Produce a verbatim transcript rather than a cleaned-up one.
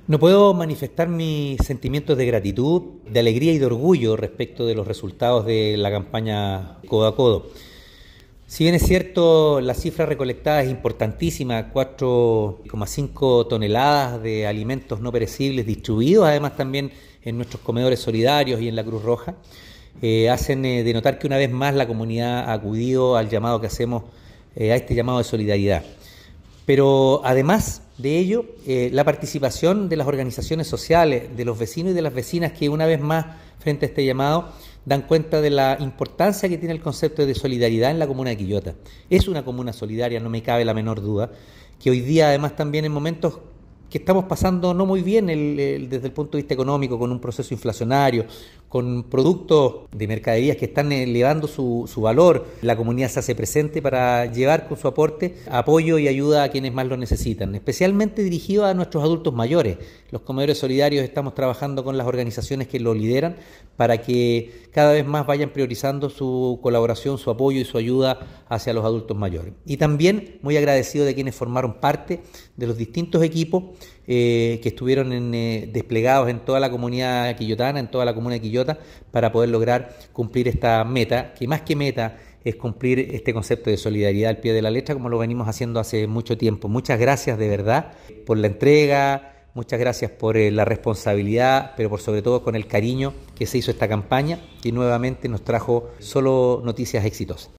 No puedo manifestar mis sentimientos de gratitud, de alegría y de orgullo respecto de los resultados de la campaña Codo a Codo. Si bien es cierto, la cifra recolectada es importantísima, cuatro coma cinco toneladas de alimentos no perecibles distribuidos, además también en nuestros comedores solidarios y en la Cruz Roja, eh, hacen eh, denotar que una vez más la comunidad ha acudido al llamado que hacemos, eh, a este llamado de solidaridad. Pero además de ello, eh, la participación de las organizaciones sociales, de los vecinos y de las vecinas que una vez más frente a este llamado dan cuenta de la importancia que tiene el concepto de solidaridad en la comuna de Quillota. Es una comuna solidaria, no me cabe la menor duda, que hoy día además también en momentos que estamos pasando no muy bien el, el, desde el punto de vista económico, con un proceso inflacionario, con productos de mercaderías que están elevando su, su valor. La comunidad se hace presente para llevar con su aporte apoyo y ayuda a quienes más lo necesitan, especialmente dirigido a nuestros adultos mayores. Los comedores solidarios estamos trabajando con las organizaciones que lo lideran para que cada vez más vayan priorizando su colaboración, su apoyo y su ayuda hacia los adultos mayores. Y también muy agradecido de quienes formaron parte de los distintos equipos Eh, que estuvieron en, eh, desplegados en toda la comunidad quillotana, en toda la comuna de Quillota, para poder lograr cumplir esta meta, que más que meta es cumplir este concepto de solidaridad al pie de la letra, como lo venimos haciendo hace mucho tiempo. Muchas gracias de verdad por la entrega, muchas gracias por eh, la responsabilidad, pero por sobre todo con el cariño que se hizo esta campaña, que nuevamente nos trajo solo noticias exitosas.